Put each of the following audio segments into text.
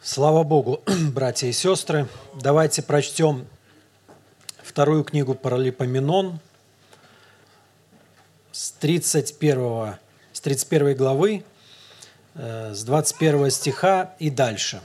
Слава Богу, братья и сестры. Давайте прочтем вторую книгу Паралипоменон с 31 главы, с 21 стиха и дальше.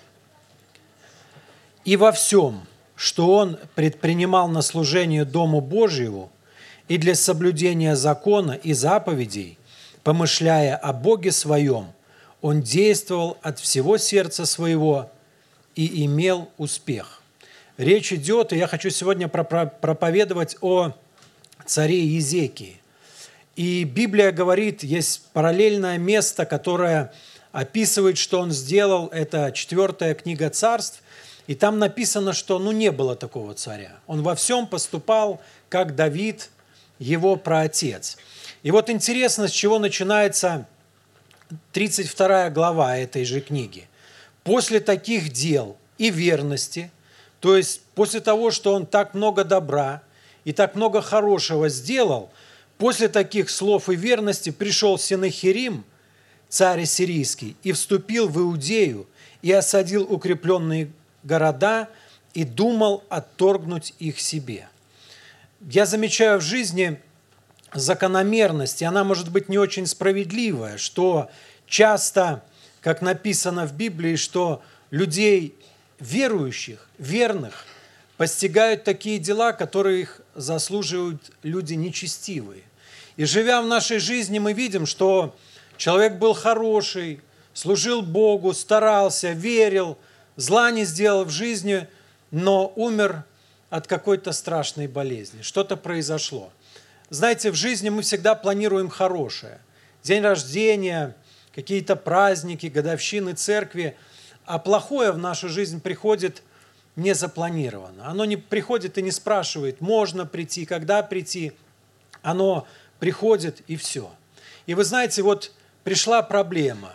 «И во всем, что он предпринимал на служение Дому Божьему и для соблюдения закона и заповедей, помышляя о Боге своем, он действовал от всего сердца своего и имел успех». Речь идет, и я хочу сегодня проповедовать о царе Иезекии. И Библия говорит, есть параллельное место, которое описывает, что он сделал, это 4 книга Царств, и там написано, что не было такого царя. Он во всем поступал, как Давид, его праотец. И вот интересно, с чего начинается 32 глава этой же книги. «После таких дел и верности», то есть после того, что он так много добра и так много хорошего сделал, после таких слов и верности пришел Сенахерим, царь ассирийский, и вступил в Иудею, и осадил укрепленные города, и думал отторгнуть их себе. Я замечаю в жизни закономерность, и она может быть не очень справедливая, что часто, как написано в Библии, что людей верующих, верных, постигают такие дела, которые их заслуживают люди нечестивые. И живя в нашей жизни, мы видим, что человек был хороший, служил Богу, старался, верил, зла не сделал в жизни, но умер от какой-то страшной болезни. Что-то произошло. Знаете, в жизни мы всегда планируем хорошее. День рождения, какие-то праздники, годовщины церкви, а плохое в нашу жизнь приходит незапланированно. Оно не приходит и не спрашивает, можно прийти, когда прийти. Оно приходит и все. И вы знаете, вот пришла проблема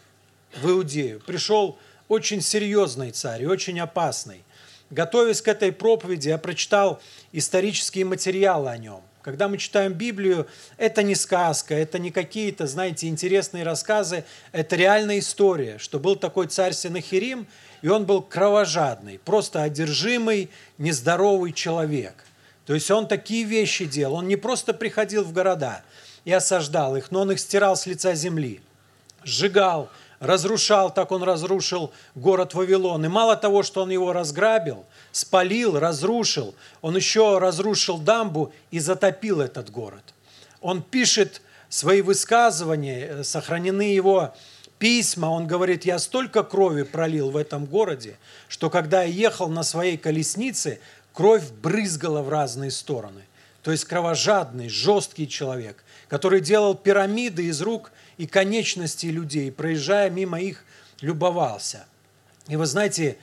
в Иудею. Пришел очень серьезный царь и очень опасный. Готовясь к этой проповеди, я прочитал исторические материалы о нем. Когда мы читаем Библию, это не сказка, это не какие-то, знаете, интересные рассказы, это реальная история, что был такой царь Сенахерим, и он был кровожадный, просто одержимый, нездоровый человек. То есть он такие вещи делал, он не просто приходил в города и осаждал их, но он их стирал с лица земли, сжигал, разрушал, так он разрушил город Вавилон. И мало того, что он его разграбил, спалил, разрушил, он еще разрушил дамбу и затопил этот город. Он пишет свои высказывания, сохранены его письма, он говорит, я столько крови пролил в этом городе, что когда я ехал на своей колеснице, кровь брызгала в разные стороны. То есть кровожадный, жесткий человек, который делал пирамиды из рук и конечностей людей, проезжая мимо их, любовался. И вы знаете,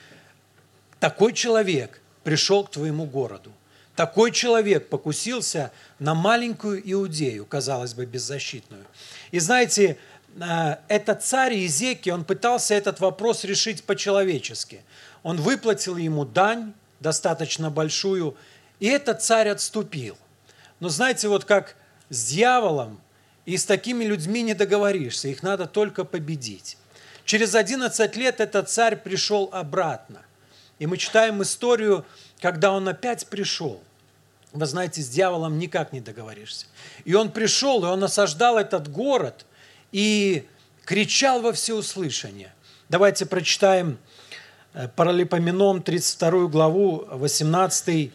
такой человек пришел к твоему городу. Такой человек покусился на маленькую Иудею, казалось бы, беззащитную. И знаете, этот царь Иезекия, он пытался этот вопрос решить по-человечески. Он выплатил ему дань, достаточно большую, и этот царь отступил. Но знаете, вот как с дьяволом и с такими людьми не договоришься, их надо только победить. Через 11 лет этот царь пришел обратно. И мы читаем историю, когда он опять пришел. Вы знаете, с дьяволом никак не договоришься. И он пришел, и он осаждал этот город, и кричал во всеуслышание. Давайте прочитаем Паралипоменон, 32 главу, 18-19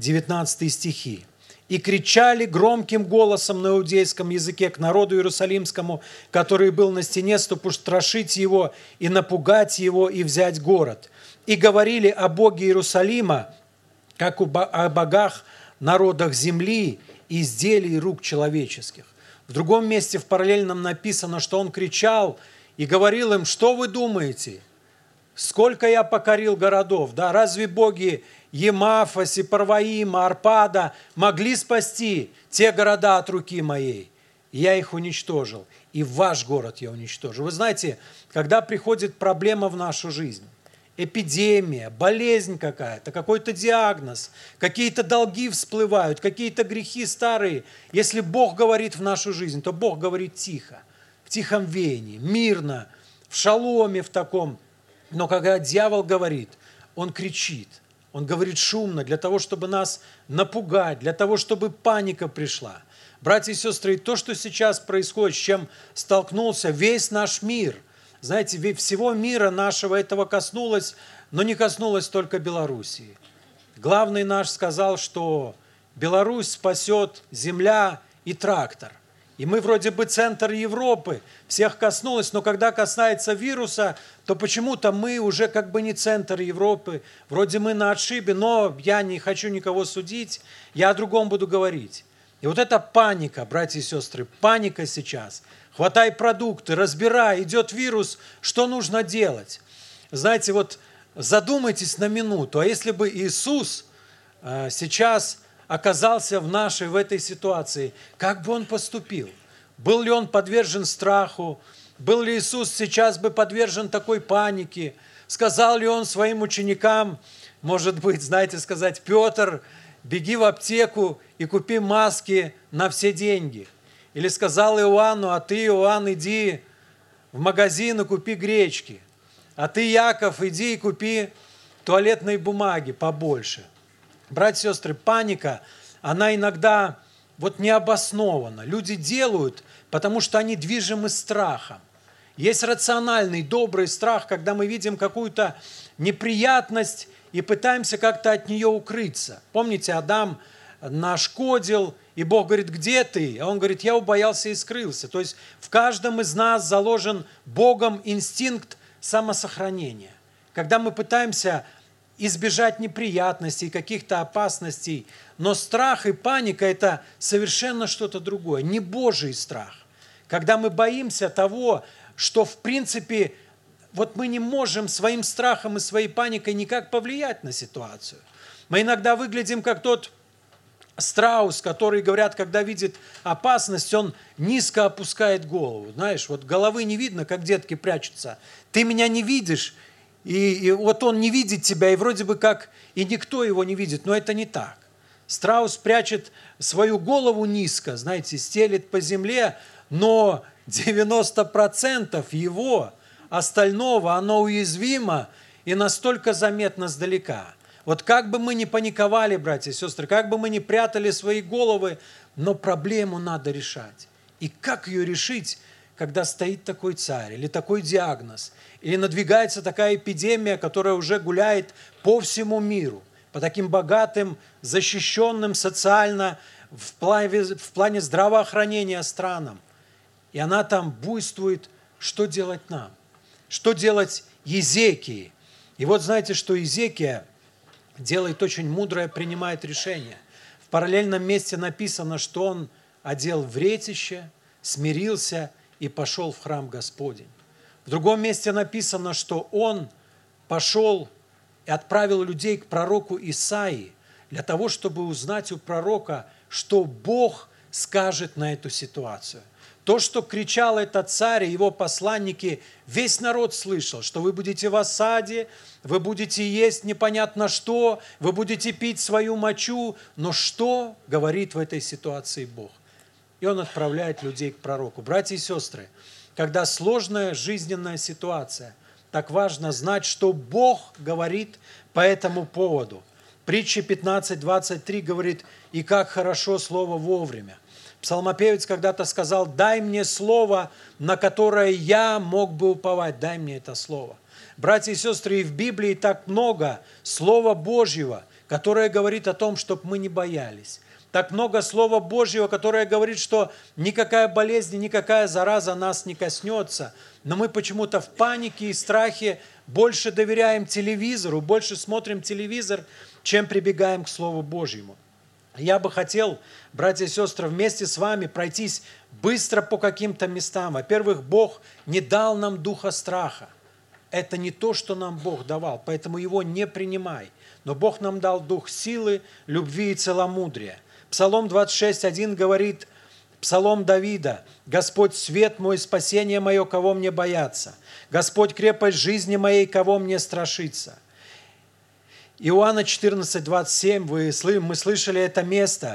стихи. «И кричали громким голосом на иудейском языке к народу иерусалимскому, который был на стене, чтобы устрашить его и напугать его и взять город. И говорили о Боге Иерусалима, как о богах, народах земли и изделий рук человеческих». В другом месте в параллельном написано, что он кричал и говорил им, что вы думаете? Сколько я покорил городов, да? Разве боги Емафа, Сепарваима, Арпада могли спасти те города от руки моей? Я их уничтожил, и ваш город я уничтожу. Вы знаете, когда приходит проблема в нашу жизнь, эпидемия, болезнь какая-то, какой-то диагноз, какие-то долги всплывают, какие-то грехи старые, если Бог говорит в нашу жизнь, то Бог говорит тихо, в тихом веянии, мирно, в шаломе в таком, Но когда дьявол говорит, он кричит, он говорит шумно, для того, чтобы нас напугать, для того, чтобы паника пришла. Братья и сестры, и то, что сейчас происходит, с чем столкнулся весь наш мир, знаете, всего мира нашего этого коснулось, но не коснулось только Белоруссии. Главный наш сказал, что Беларусь спасет земля и трактор. И мы вроде бы центр Европы, всех коснулось, но когда касается вируса, то почему-то мы уже как бы не центр Европы, вроде мы на отшибе, но я не хочу никого судить, я о другом буду говорить. И вот эта паника, братья и сестры, паника сейчас. Хватай продукты, разбирай, идет вирус, что нужно делать? Знаете, вот задумайтесь на минуту, а если бы Иисус сейчас оказался в этой ситуации, как бы он поступил? Был ли он подвержен страху? Был ли Иисус сейчас бы подвержен такой панике? Сказал ли он своим ученикам, может быть, знаете, сказать: Петр, беги в аптеку и купи маски на все деньги? Или сказал Иоанну: а ты, Иоанн, иди в магазин и купи гречки. А ты, Яков, иди и купи туалетной бумаги побольше. Братья и сестры, паника, она иногда вот необоснована. Люди делают, потому что они движимы страхом. Есть рациональный, добрый страх, когда мы видим какую-то неприятность и пытаемся как-то от нее укрыться. Помните, Адам нашкодил, и Бог говорит: где ты? А он говорит: я убоялся и скрылся. То есть в каждом из нас заложен Богом инстинкт самосохранения. Когда мы пытаемся избежать неприятностей, каких-то опасностей, но страх и паника – это совершенно что-то другое, не Божий страх. Когда мы боимся того, что в принципе вот мы не можем своим страхом и своей паникой никак повлиять на ситуацию. Мы иногда выглядим как тот страус, который, говорят, когда видит опасность, он низко опускает голову. Знаешь, вот головы не видно, как детки прячутся. Ты меня не видишь, и вот он не видит тебя, и вроде бы как и никто его не видит, но это не так. Страус прячет свою голову низко, знаете, стелет по земле, но 90% его остального, оно уязвимо и настолько заметно сдалека. Вот как бы мы ни паниковали, братья и сестры, как бы мы ни прятали свои головы, но проблему надо решать. И как ее решить, когда стоит такой царь или такой диагноз, или надвигается такая эпидемия, которая уже гуляет по всему миру, по таким богатым, защищенным социально в плане здравоохранения странам. И она там буйствует. Что делать нам? Что делать Езекии? И вот знаете, что Езекия делает очень мудрое, принимает решение. В параллельном месте написано, что он одел вретище, смирился и пошел в храм Господень. В другом месте написано, что он пошел и отправил людей к пророку Исаии для того, чтобы узнать у пророка, что Бог скажет на эту ситуацию. То, что кричал этот царь и его посланники, весь народ слышал, что вы будете в осаде, вы будете есть непонятно что, вы будете пить свою мочу, но что говорит в этой ситуации Бог? И он отправляет людей к пророку. Братья и сестры, когда сложная жизненная ситуация, так важно знать, что Бог говорит по этому поводу. Притча 15:23 говорит: «И как хорошо слово вовремя». Псалмопевец когда-то сказал: «Дай мне слово, на которое я мог бы уповать, дай мне это слово». Братья и сестры, и в Библии так много Слова Божьего, которое говорит о том, чтобы мы не боялись. Так много Слова Божьего, которое говорит, что никакая болезнь, никакая зараза нас не коснется. Но мы почему-то в панике и страхе больше доверяем телевизору, больше смотрим телевизор, чем прибегаем к Слову Божьему. Я бы хотел, братья и сестры, вместе с вами пройтись быстро по каким-то местам. Во-первых, Бог не дал нам духа страха. Это не то, что нам Бог давал, поэтому его не принимай. Но Бог нам дал дух силы, любви и целомудрия. Псалом 26:1 говорит, Псалом Давида: «Господь свет мой, спасение мое, кого мне бояться? Господь крепость жизни моей, кого мне страшиться?» Иоанна 14:27, мы слышали это место.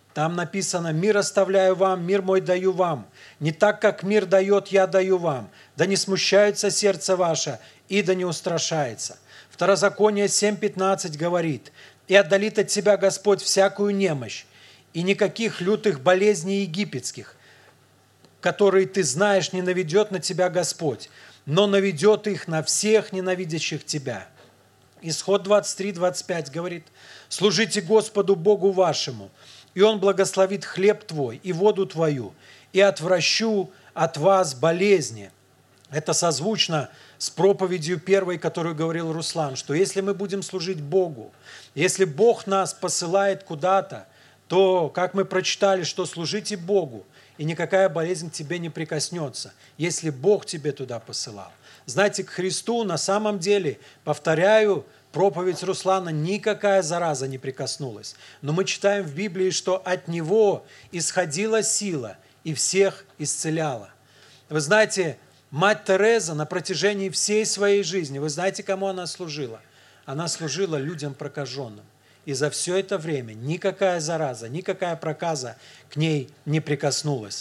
Там написано: «Мир оставляю вам, мир мой даю вам. Не так, как мир дает, я даю вам. Да не смущается сердце ваше, и да не устрашается». Второзаконие 7:15 говорит: «И отдалит от тебя Господь всякую немощь, и никаких лютых болезней египетских, которые ты знаешь, не наведет на тебя Господь, но наведет их на всех ненавидящих тебя». Исход 23:25 говорит: «Служите Господу Богу вашему, и Он благословит хлеб твой и воду твою, и отвращу от вас болезни». Это созвучно с проповедью первой, которую говорил Руслан, что если мы будем служить Богу, если Бог нас посылает куда-то, то, как мы прочитали, что служите Богу, и никакая болезнь к тебе не прикоснется, если Бог тебе туда посылал. Знаете, к Христу на самом деле, повторяю, проповедь Руслана, никакая зараза не прикоснулась. Но мы читаем в Библии, что от Него исходила сила и всех исцеляла. Вы знаете, мать Тереза на протяжении всей своей жизни, вы знаете, кому она служила? Она служила людям прокаженным. И за все это время никакая зараза, никакая проказа к ней не прикоснулась.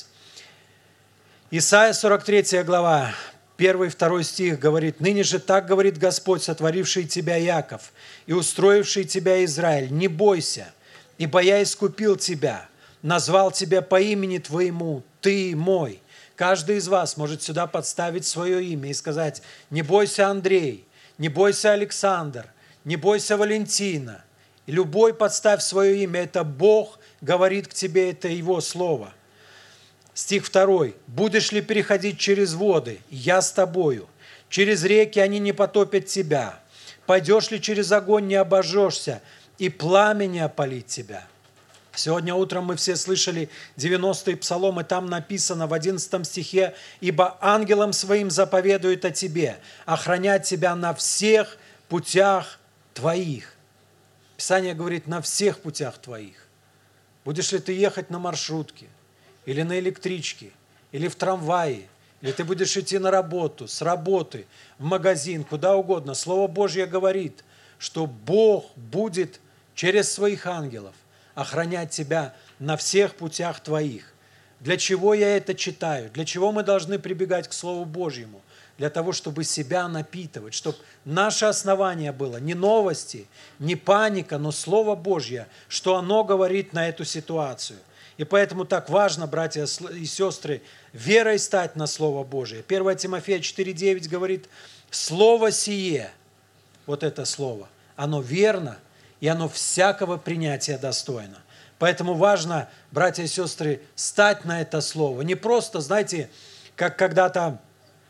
Исайя 43 глава, 1-2 стих говорит: «Ныне же так говорит Господь, сотворивший тебя Яков и устроивший тебя Израиль: не бойся, ибо я искупил тебя, назвал тебя по имени твоему, ты мой». Каждый из вас может сюда подставить свое имя и сказать: не бойся, Андрей, не бойся, Александр, не бойся, Валентина. И любой подставь свое имя, это Бог говорит к тебе, это Его Слово. Стих 2. «Будешь ли переходить через воды? Я с тобою. Через реки они не потопят тебя. Пойдешь ли через огонь, не обожжешься, и пламя не опалит тебя». Сегодня утром мы все слышали 90-й псалом, и там написано в 11 стихе: «Ибо ангелам своим заповедует о тебе, охранять тебя на всех путях твоих». Писание говорит: на всех путях твоих. Будешь ли ты ехать на маршрутке, или на электричке, или в трамвае, или ты будешь идти на работу, с работы, в магазин, куда угодно. Слово Божье говорит, что Бог будет через своих ангелов охранять тебя на всех путях твоих. Для чего я это читаю? Для чего мы должны прибегать к Слову Божьему? Для того, чтобы себя напитывать, чтобы наше основание было не новости, не паника, но Слово Божье, что оно говорит на эту ситуацию. И поэтому так важно, братья и сестры, верой стать на Слово Божие. 1 Тимофея 4:9 говорит: «Слово сие», вот это слово, оно верно, и оно всякого принятия достойно. Поэтому важно, братья и сестры, стать на это слово. Не просто, знаете, как когда-то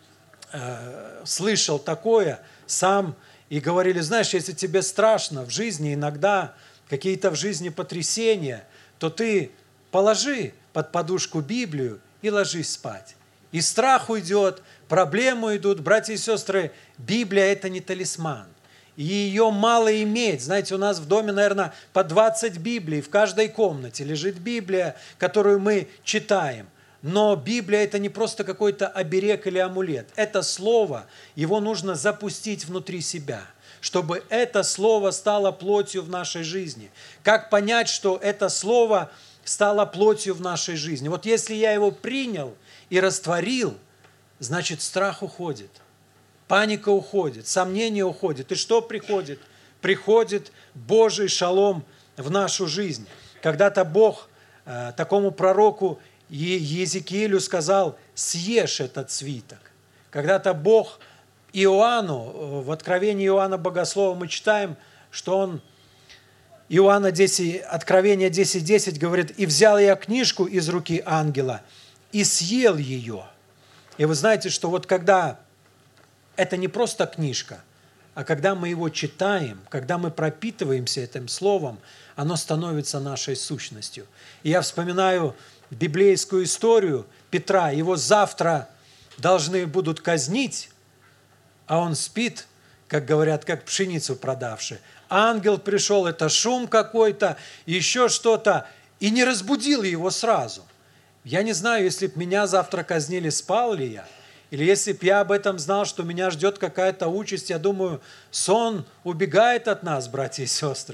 слышал такое сам, и говорили: знаешь, если тебе страшно в жизни, иногда какие-то в жизни потрясения, то ты положи под подушку Библию и ложись спать. И страх уйдет, проблемы уйдут. Братья и сестры, Библия – это не талисман. И ее мало иметь. Знаете, у нас в доме, наверное, по 20 Библий. В каждой комнате лежит Библия, которую мы читаем. Но Библия – это не просто какой-то оберег или амулет. Это слово, его нужно запустить внутри себя, чтобы это слово стало плотью в нашей жизни. Как понять, что это слово стало плотью в нашей жизни? Вот если я его принял и растворил, значит, страх уходит, паника уходит, сомнение уходит. И что приходит? Приходит Божий шалом в нашу жизнь. Когда-то Бог такому пророку Иезекиилю сказал: съешь этот свиток. Когда-то Бог Иоанну, в Откровении Иоанна Богослова мы читаем, что он, Иоанна 10, Откровение 10:10 говорит: «И взял я книжку из руки ангела и съел ее». И вы знаете, что вот когда это не просто книжка, а когда мы его читаем, когда мы пропитываемся этим словом, оно становится нашей сущностью. И я вспоминаю библейскую историю Петра. Его завтра должны будут казнить, а он спит, как говорят, как пшеницу продавший. Ангел пришел, это шум какой-то, еще что-то, и не разбудил его сразу. Я не знаю, если бы меня завтра казнили, спал ли я, или если бы я об этом знал, что меня ждет какая-то участь, я думаю, сон убегает от нас, братья и сестры.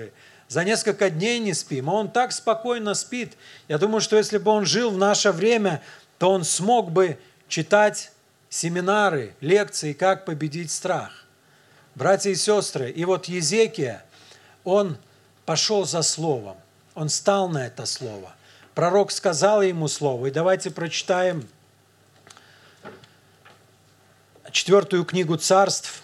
за несколько дней не спим, а он так спокойно спит. Я думаю, что если бы он жил в наше время, то он смог бы читать семинары, лекции, как победить страх. Братья и сестры, и вот Езекия, он пошел за словом, он стал на это слово. Пророк сказал ему слово, и давайте прочитаем 4 книгу Царств,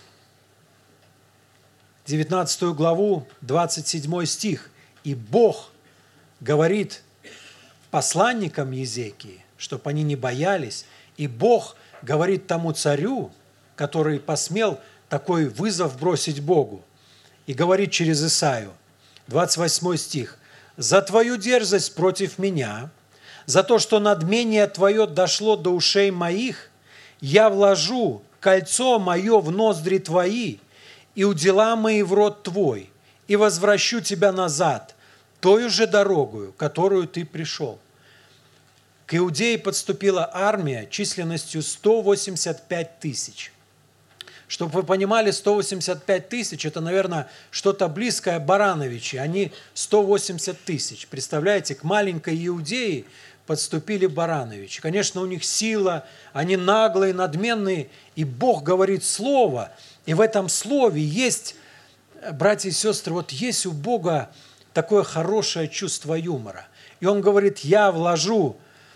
19 главу, 27 стих. «И Бог говорит посланникам Езекии, чтобы они не боялись, и Бог говорит тому царю, который посмел такой вызов бросить Богу, и говорит через Исаию, 28 стих, «За твою дерзость против меня, за то, что надмение твое дошло до ушей моих, я вложу кольцо мое в ноздри твои, и удила мои в рот твой, и возвращу тебя назад, тою же дорогою, которую ты пришел». К Иудее подступила армия численностью 185 тысяч. Чтобы вы понимали, 185 тысяч – это, наверное, что-то близкое Барановичи. Они 180 тысяч. Представляете, к маленькой Иудее подступили Барановичи. Конечно, у них сила, они наглые, надменные, и Бог говорит слово. И в этом слове есть, братья и сестры, вот есть у Бога такое хорошее чувство юмора. И Он говорит, я вложу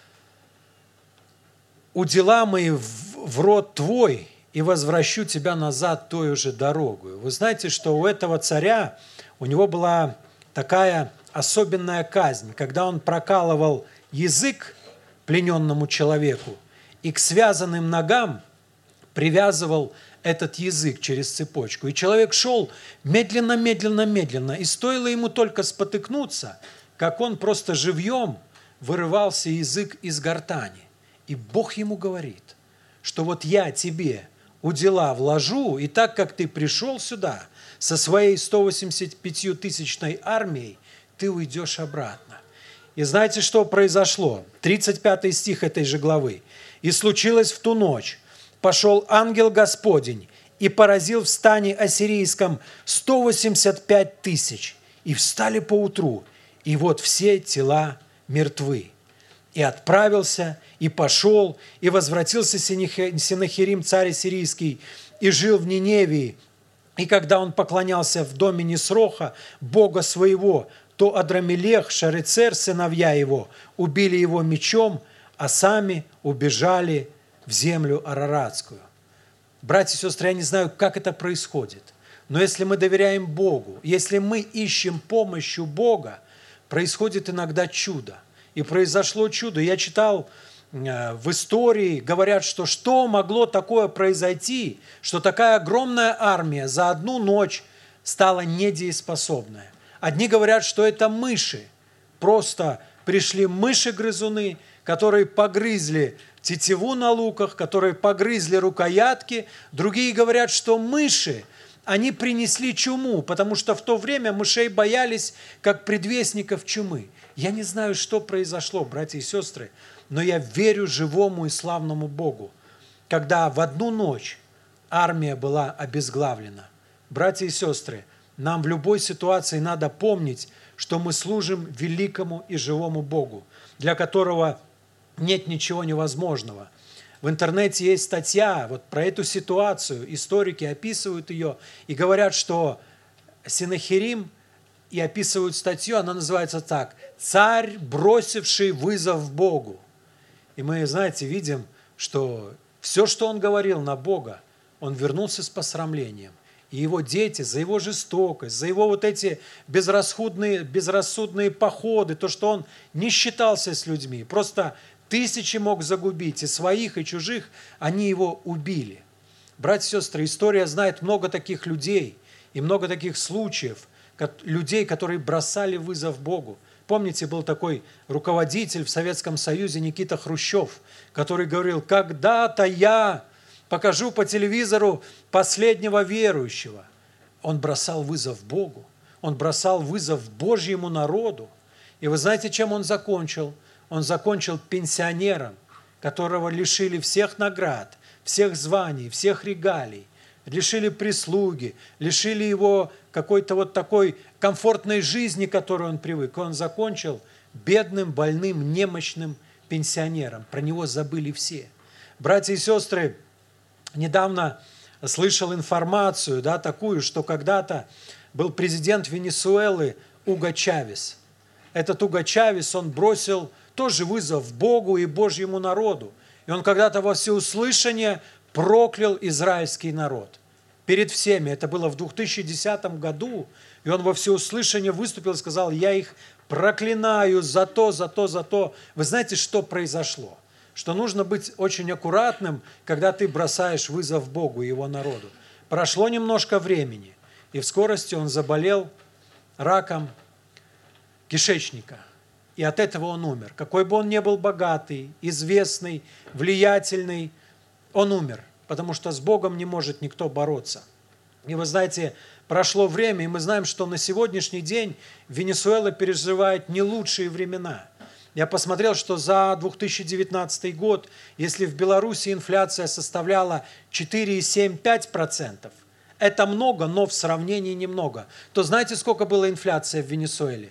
удила мои в рот твой и возвращу тебя назад тою же дорогою. Вы знаете, что у этого царя, у него была такая особенная казнь, когда он прокалывал язык плененному человеку и к связанным ногам привязывал этот язык через цепочку. И человек шел медленно, медленно, медленно, и стоило ему только спотыкнуться, как он просто живьем вырывался язык из гортани. И Бог ему говорит, что вот я тебе удила вложу, и так как ты пришел сюда со своей 185-тысячной армией, ты уйдешь обратно. И знаете, что произошло? 35 стих этой же главы. «И случилось в ту ночь, пошел ангел Господень и поразил в стане ассирийском 185 тысяч, и встали поутру, и вот все тела мертвы. И отправился, и пошел, и возвратился Сенахерим, царь ассирийский, и жил в Ниневии. И когда он поклонялся в доме Нисроха, бога своего, то Адрамелех, Шарецер, сыновья его, убили его мечом, а сами убежали в землю Араратскую». Братья и сестры, я не знаю, как это происходит, но если мы доверяем Богу, если мы ищем помощи у Бога, происходит иногда чудо. И произошло чудо. Я читал в истории, говорят, что могло такое произойти, что такая огромная армия за одну ночь стала недееспособная. Одни говорят, что это мыши. Просто пришли мыши-грызуны, которые погрызли тетиву на луках, которые погрызли рукоятки. Другие говорят, что мыши, они принесли чуму, потому что в то время мышей боялись как предвестников чумы. Я не знаю, что произошло, братья и сестры, но я верю живому и славному Богу, когда в одну ночь армия была обезглавлена. Братья и сестры, нам в любой ситуации надо помнить, что мы служим великому и живому Богу, для которого нет ничего невозможного. В интернете есть статья вот про эту ситуацию, историки описывают ее и говорят, что Сенахерим, и описывают статью, она называется так: «Царь, бросивший вызов Богу». И мы, знаете, видим, что все, что он говорил на Бога, он вернулся с посрамлением. И его дети за его жестокость, за его вот эти безрассудные походы, то, что он не считался с людьми, просто тысячи мог загубить, и своих, и чужих, они его убили. Братья и сестры, история знает много таких людей и много таких случаев, людей, которые бросали вызов Богу. Помните, был такой руководитель в Советском Союзе Никита Хрущев, который говорил: «Когда-то я покажу по телевизору последнего верующего». Он бросал вызов Богу, он бросал вызов Божьему народу. И вы знаете, чем он закончил? Он закончил пенсионером, которого лишили всех наград, всех званий, всех регалий, лишили прислуги, лишили его какой-то вот такой комфортной жизни, к которой он привык. И он закончил бедным, больным, немощным пенсионером. Про него забыли все. Братья и сестры, недавно слышал информацию, такую, что когда-то был президент Венесуэлы Уго Чавес. Этот Уго Чавес, он бросил тоже вызов Богу и Божьему народу. И он когда-то во всеуслышание проклял израильский народ. Перед всеми. Это было в 2010 году. И он во всеуслышание выступил и сказал: я их проклинаю за то, за то, за то. Вы знаете, что произошло? Что нужно быть очень аккуратным, когда ты бросаешь вызов Богу и Его народу. Прошло немножко времени, и в скорости он заболел раком кишечника. И от этого он умер. Какой бы он ни был богатый, известный, влиятельный, он умер, потому что с Богом не может никто бороться. И вы знаете, прошло время, и мы знаем, что на сегодняшний день Венесуэла переживает не лучшие времена. Я посмотрел, что за 2019 год, если в Беларуси инфляция составляла 4,75%, это много, но в сравнении немного, то знаете, сколько была инфляция в Венесуэле?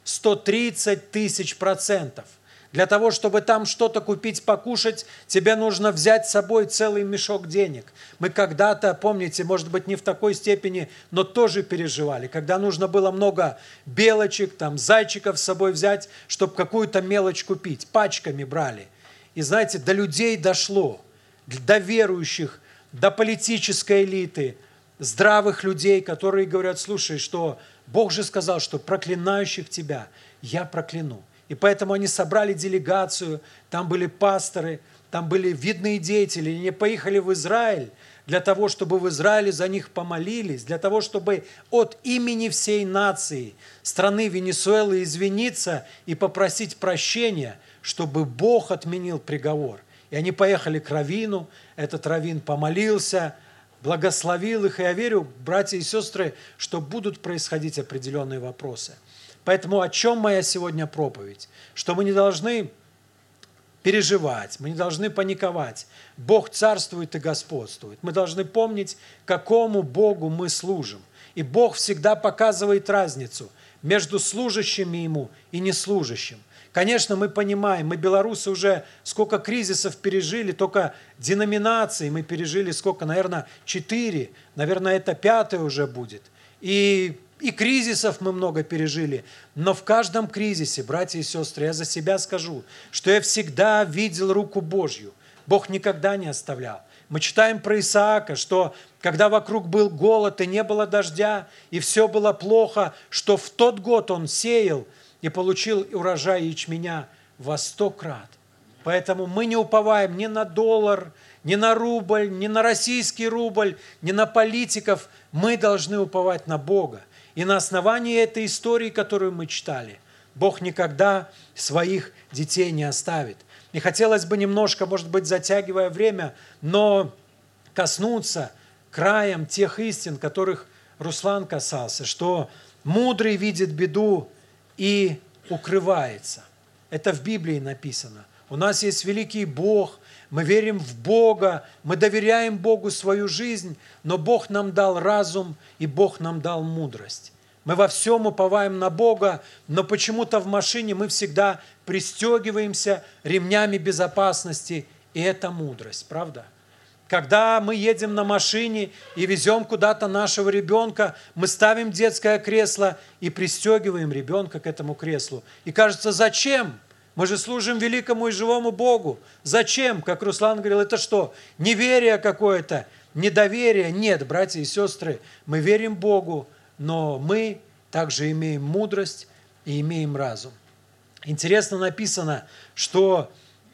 130 тысяч %. Для того, чтобы там что-то купить, покушать, тебе нужно взять с собой целый мешок денег. Мы когда-то, помните, может быть, не в такой степени, но тоже переживали, когда нужно было много белочек, зайчиков с собой взять, чтобы какую-то мелочь купить. Пачками брали. И знаете, до людей дошло, до верующих, до политической элиты, здравых людей, которые говорят: слушай, что Бог же сказал, что проклинающих тебя я прокляну. И поэтому они собрали делегацию, там были пасторы, там были видные деятели, и они поехали в Израиль для того, чтобы в Израиле за них помолились, для того, чтобы от имени всей нации страны Венесуэлы извиниться и попросить прощения, чтобы Бог отменил приговор. И они поехали к раввину, этот раввин помолился, благословил их, и я верю, братья и сестры, что будут происходить определенные вопросы. Поэтому о чем моя сегодня проповедь? Что мы не должны переживать, мы не должны паниковать. Бог царствует и господствует. Мы должны помнить, какому Богу мы служим. И Бог всегда показывает разницу между служащими Ему и неслужащим. Конечно, мы понимаем, мы, белорусы, уже сколько кризисов пережили, только деноминации мы пережили сколько, наверное, 4, наверное, это 5 уже будет. И кризисов мы много пережили, но в каждом кризисе, братья и сестры, я за себя скажу, что я всегда видел руку Божью. Бог никогда не оставлял. Мы читаем про Исаака, что когда вокруг был голод и не было дождя, и все было плохо, что в тот год он сеял и получил урожай ячменя во 100 крат. Поэтому мы не уповаем ни на доллар, ни на рубль, ни на российский рубль, ни на политиков. Мы должны уповать на Бога. И на основании этой истории, которую мы читали, Бог никогда своих детей не оставит. И хотелось бы немножко, может быть, затягивая время, но коснуться краем тех истин, которых Руслан касался, что мудрый видит беду и укрывается. Это в Библии написано. У нас есть великий Бог, мы верим в Бога, мы доверяем Богу свою жизнь, но Бог нам дал разум и Бог нам дал мудрость. Мы во всем уповаем на Бога, но почему-то в машине мы всегда пристегиваемся ремнями безопасности, и это мудрость, правда? Когда мы едем на машине и везем куда-то нашего ребенка, мы ставим детское кресло и пристегиваем ребенка к этому креслу. И кажется, зачем? Мы же служим великому и живому Богу. Зачем? Как Руслан говорил, это что? Неверие какое-то, недоверие? Нет, братья и сестры, мы верим Богу, но мы также имеем мудрость и имеем разум. Интересно написано, что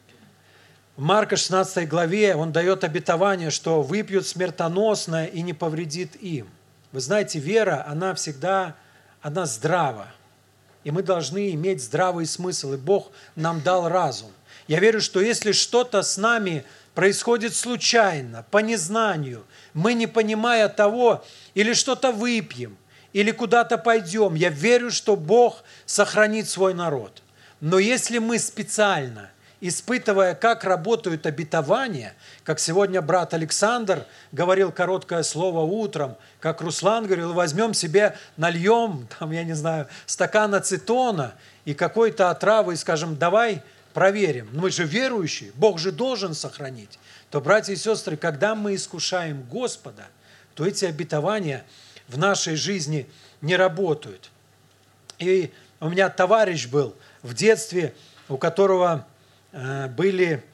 в Марка 16 главе он дает обетование, что выпьют смертоносное и не повредит им. Вы знаете, вера, она здрава. И мы должны иметь здравый смысл, и Бог нам дал разум. Я верю, что если что-то с нами происходит случайно, по незнанию, мы не понимая того, или что-то выпьем, или куда-то пойдем, я верю, что Бог сохранит свой народ. Но если мы специально испытывая, как работают обетования, как сегодня брат Александр говорил короткое слово утром, как Руслан говорил, возьмем себе, нальем, там, я не знаю, стакан ацетона и какой-то отравы и скажем, давай проверим. Мы же верующие, Бог же должен сохранить. То, братья и сестры, когда мы искушаем Господа, то эти обетования в нашей жизни не работают. И у меня товарищ был в детстве, у которого были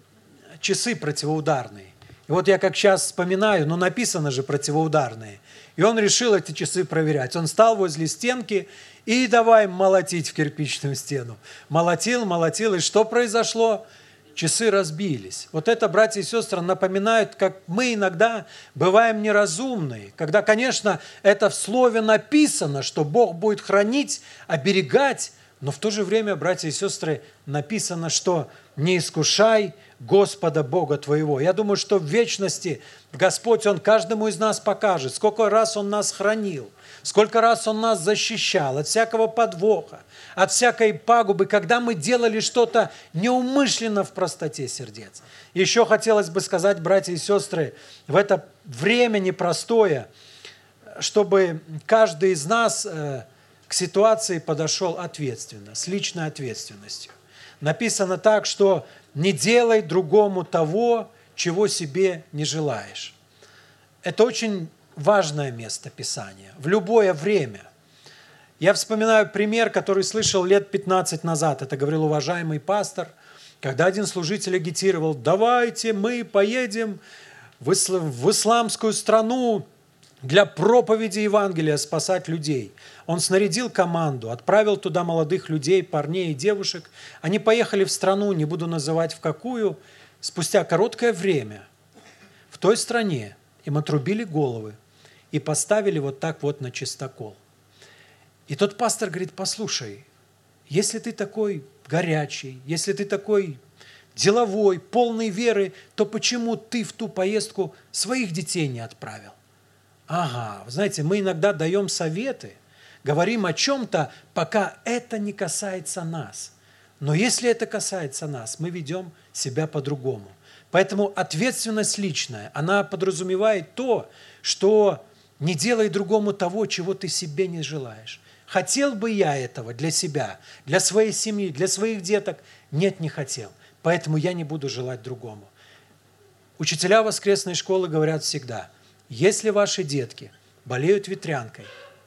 часы противоударные. И вот я как сейчас вспоминаю, ну написано же противоударные. И он решил эти часы проверять. Он стал возле стенки и давай молотить в кирпичную стену. Молотил, молотил, и что произошло? Часы разбились. Вот это, братья и сестры, напоминает, как мы иногда бываем неразумные, когда, конечно, это в Слове написано, что Бог будет хранить, оберегать, но в то же время, братья и сестры, написано, что не искушай Господа Бога твоего. Я думаю, что в вечности Господь, Он каждому из нас покажет, сколько раз Он нас хранил, сколько раз Он нас защищал от всякого подвоха, от всякой пагубы, когда мы делали что-то неумышленно в простоте сердец. Еще хотелось бы сказать, братья и сестры, в это время непростое, чтобы каждый из нас к ситуации подошел ответственно, с личной ответственностью. Написано так, что не делай другому того, чего себе не желаешь. Это очень важное место Писания. В любое время. Я вспоминаю пример, который слышал лет 15 назад. Это говорил уважаемый пастор, когда один служитель агитировал: давайте мы поедем в исламскую страну для проповеди Евангелия, спасать людей. Он снарядил команду, отправил туда молодых людей, парней и девушек. Они поехали в страну, не буду называть в какую. Спустя короткое время в той стране им отрубили головы и поставили вот так вот на чистокол. И тот пастор говорит: послушай, если ты такой горячий, если ты такой деловой, полный веры, то почему ты в ту поездку своих детей не отправил? Ага, вы знаете, мы иногда даем советы, говорим о чем-то, пока это не касается нас. Но если это касается нас, мы ведем себя по-другому. Поэтому ответственность личная, она подразумевает то, что не делай другому того, чего ты себе не желаешь. Хотел бы я этого для себя, для своей семьи, для своих деток? Нет, не хотел. Поэтому я не буду желать другому. Учителя воскресной школы говорят всегда: если ваши детки болеют ветрянкой,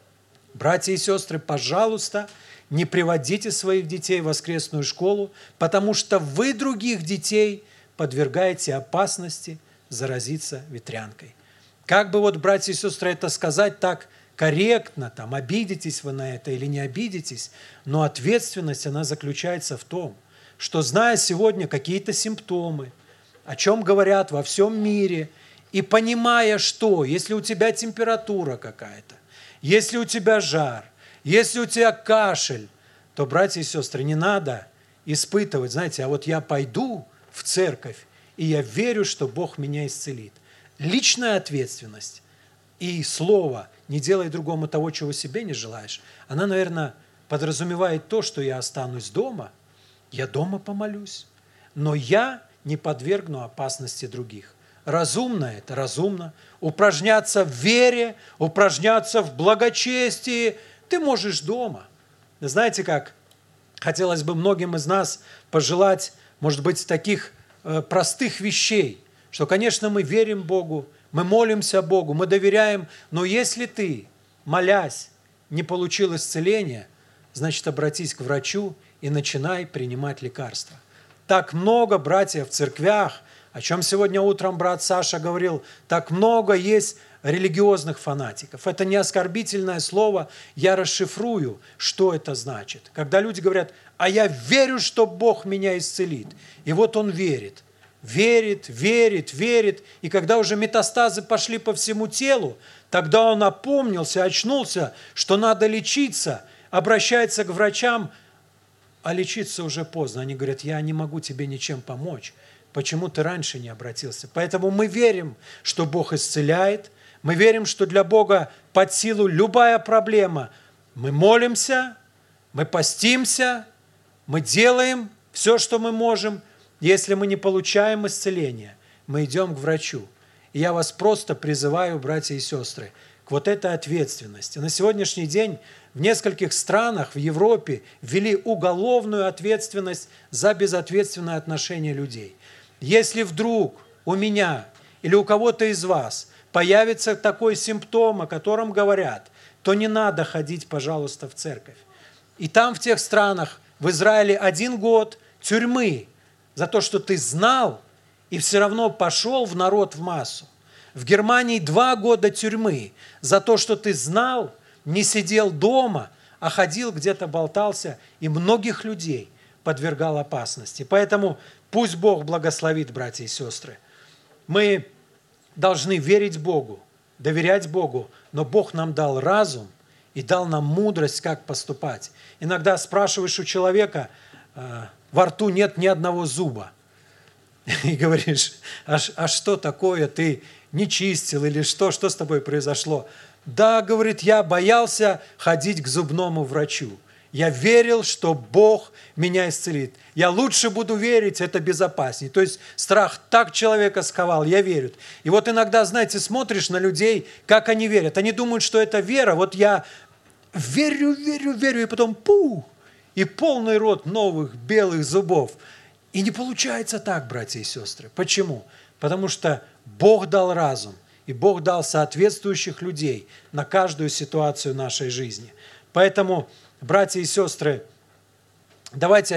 братья и сестры, пожалуйста, не приводите своих детей в воскресную школу, потому что вы других детей подвергаете опасности заразиться ветрянкой. Как бы вот, братья и сестры, это сказать так корректно, там, обидитесь вы на это или не обидитесь, но ответственность, она заключается в том, что, зная сегодня какие-то симптомы, о чем говорят во всем мире, и понимая, что если у тебя температура какая-то, если у тебя жар, если у тебя кашель, то, братья и сестры, не надо испытывать, знаете, а вот я пойду в церковь, и я верю, что Бог меня исцелит. Личная ответственность и слово «не делай другому того, чего себе не желаешь», она, наверное, подразумевает то, что я останусь дома, я дома помолюсь, но я не подвергну опасности других. Разумно это, разумно. Упражняться в вере, упражняться в благочестии ты можешь дома. Знаете как? Хотелось бы многим из нас пожелать, может быть, таких простых вещей, что, конечно, мы верим Богу, мы молимся Богу, мы доверяем, но если ты, молясь, не получил исцеления, значит, обратись к врачу и начинай принимать лекарства. Так много, братья, в церквях, о чем сегодня утром брат Саша говорил, так много есть религиозных фанатиков. Это не оскорбительное слово, я расшифрую, что это значит. Когда люди говорят: а я верю, что Бог меня исцелит. И вот он верит, верит, верит, верит. И когда уже метастазы пошли по всему телу, тогда он опомнился, очнулся, что надо лечиться, обращается к врачам, а лечиться уже поздно. Они говорят: я не могу тебе ничем помочь. Почему ты раньше не обратился? Поэтому мы верим, что Бог исцеляет. Мы верим, что для Бога под силу любая проблема. Мы молимся, мы постимся, мы делаем все, что мы можем, Если мы не получаем исцеления, мы идем к врачу. И я вас просто призываю, братья и сестры, к вот этой ответственности. На сегодняшний день в нескольких странах в Европе ввели уголовную ответственность за безответственное отношение людей. Если вдруг у меня или у кого-то из вас появится такой симптом, о котором говорят, то не надо ходить, пожалуйста, в церковь. И там, в тех странах, в Израиле 1 год тюрьмы за то, что ты знал и все равно пошел в народ в массу. В Германии 2 года тюрьмы за то, что ты знал, не сидел дома, а ходил где-то, болтался, и многих людей подвергал опасности. Поэтому пусть Бог благословит, братья и сестры. Мы должны верить Богу, доверять Богу, но Бог нам дал разум и дал нам мудрость, как поступать. Иногда спрашиваешь у человека, во рту нет ни одного зуба, и говоришь, а что такое, ты не чистил или что с тобой произошло? Да, говорит, я боялся ходить к зубному врачу. Я верил, что Бог меня исцелит. Я лучше буду верить, это безопаснее. То есть страх так человека сковал, я верю. И вот иногда, знаете, смотришь на людей, как они верят. Они думают, что это вера. Вот я верю, и потом и полный рот новых белых зубов. И не получается так, братья и сестры. Почему? Потому что Бог дал разум, и Бог дал соответствующих людей на каждую ситуацию нашей жизни. Поэтому, братья и сестры, давайте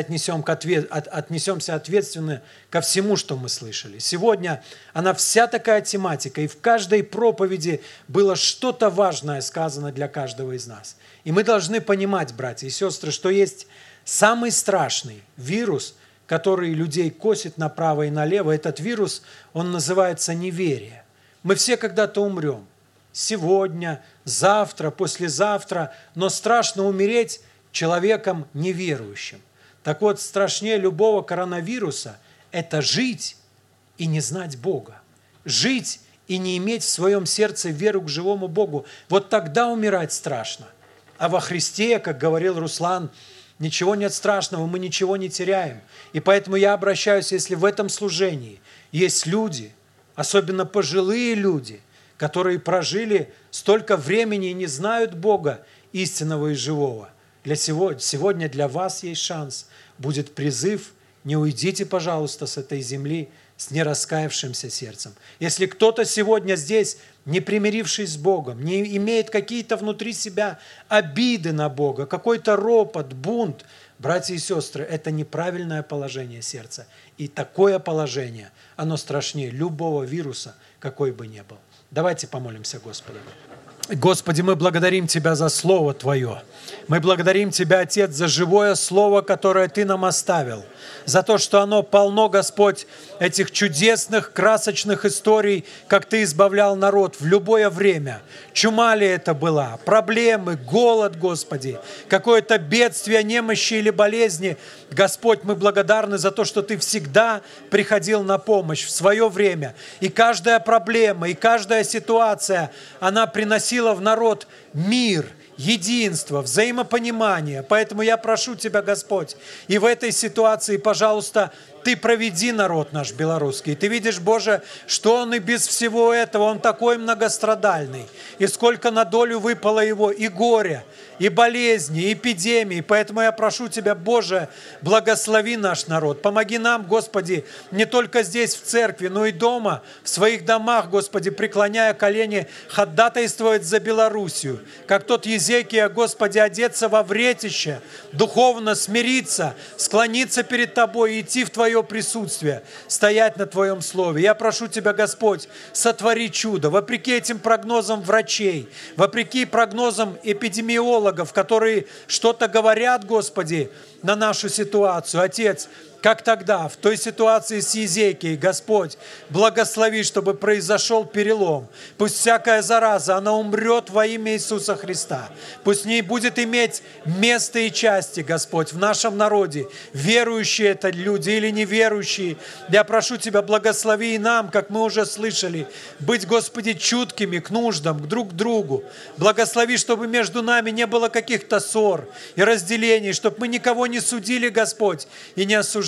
отнесемся ответственно ко всему, что мы слышали. Сегодня она вся такая тематика, и в каждой проповеди было что-то важное сказано для каждого из нас. И мы должны понимать, братья и сестры, что есть самый страшный вирус, который людей косит направо и налево. Этот вирус, он называется неверие. Мы все когда-то умрем. Сегодня, завтра, послезавтра. Но страшно умереть человеком неверующим. Так вот, страшнее любого коронавируса – это жить и не знать Бога. Жить и не иметь в своем сердце веру к живому Богу. Вот тогда умирать страшно. А во Христе, как говорил Руслан, ничего нет страшного, мы ничего не теряем. И поэтому я обращаюсь, если в этом служении есть люди, особенно пожилые люди, которые прожили столько времени и не знают Бога истинного и живого. Сегодня для вас есть шанс, будет призыв, не уйдите, пожалуйста, с этой земли с нераскаявшимся сердцем. Если кто-то сегодня здесь, не примирившись с Богом, не имеет какие-то внутри себя обиды на Бога, какой-то ропот, бунт, братья и сестры, это неправильное положение сердца. И такое положение, оно страшнее любого вируса, какой бы ни был. Давайте помолимся Господу. Господи, мы благодарим Тебя за Слово Твое. Мы благодарим Тебя, Отец, за живое Слово, которое Ты нам оставил. За то, что оно полно, Господь, этих чудесных, красочных историй, как Ты избавлял народ в любое время. Чума ли это была, проблемы, голод, Господи, какое-то бедствие, немощи или болезни. Господь, мы благодарны за то, что Ты всегда приходил на помощь в свое время. И каждая проблема, и каждая ситуация, она приносила в народ мир, единство, взаимопонимание. Поэтому я прошу Тебя, Господь, и в этой ситуации, пожалуйста, Ты проведи народ наш белорусский. Ты видишь, Боже, что он и без всего этого, он такой многострадальный. И сколько на долю выпало его и горя, и болезни, и эпидемии. Поэтому я прошу Тебя, Боже, благослови наш народ. Помоги нам, Господи, не только здесь в церкви, но и дома, в своих домах, Господи, преклоняя колени, ходатайствовать за Белоруссию. Как тот Езекия, Господи, одеться во вретище, духовно смириться, склониться перед Тобой и идти в Твое присутствие, стоять на Твоем Слове. Я прошу Тебя, Господь, сотвори чудо, вопреки этим прогнозам врачей, вопреки прогнозам эпидемиологов, которые что-то говорят, Господи, на нашу ситуацию. Отец, как тогда, в той ситуации с Езекией, Господь, благослови, чтобы произошел перелом. Пусть всякая зараза, она умрет во имя Иисуса Христа. Пусть в ней будет иметь место и части, Господь, в нашем народе. Верующие это люди или неверующие. Я прошу Тебя, благослови и нам, как мы уже слышали, быть, Господи, чуткими к нуждам, друг к другу. Благослови, чтобы между нами не было каких-то ссор и разделений, чтобы мы никого не судили, Господь, и не осуждали.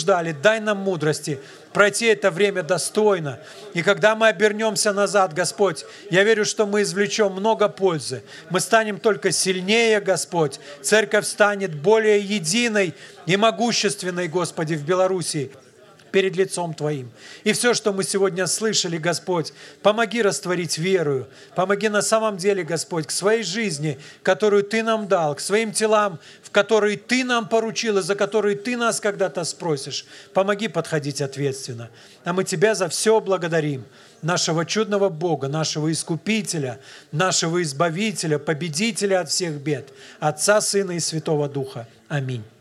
рассуждали. Дай нам мудрости пройти это время достойно. И когда мы обернемся назад, Господь, я верю, что мы извлечем много пользы. Мы станем только сильнее, Господь. Церковь станет более единой и могущественной, Господи, в Белоруссии перед лицом Твоим. И все, что мы сегодня слышали, Господь, помоги растворить верою. Помоги на самом деле, Господь, к своей жизни, которую Ты нам дал, к своим телам, в которые Ты нам поручил и за которые Ты нас когда-то спросишь. Помоги подходить ответственно. А мы Тебя за все благодарим. Нашего чудного Бога, нашего Искупителя, нашего Избавителя, Победителя от всех бед, Отца, Сына и Святого Духа. Аминь.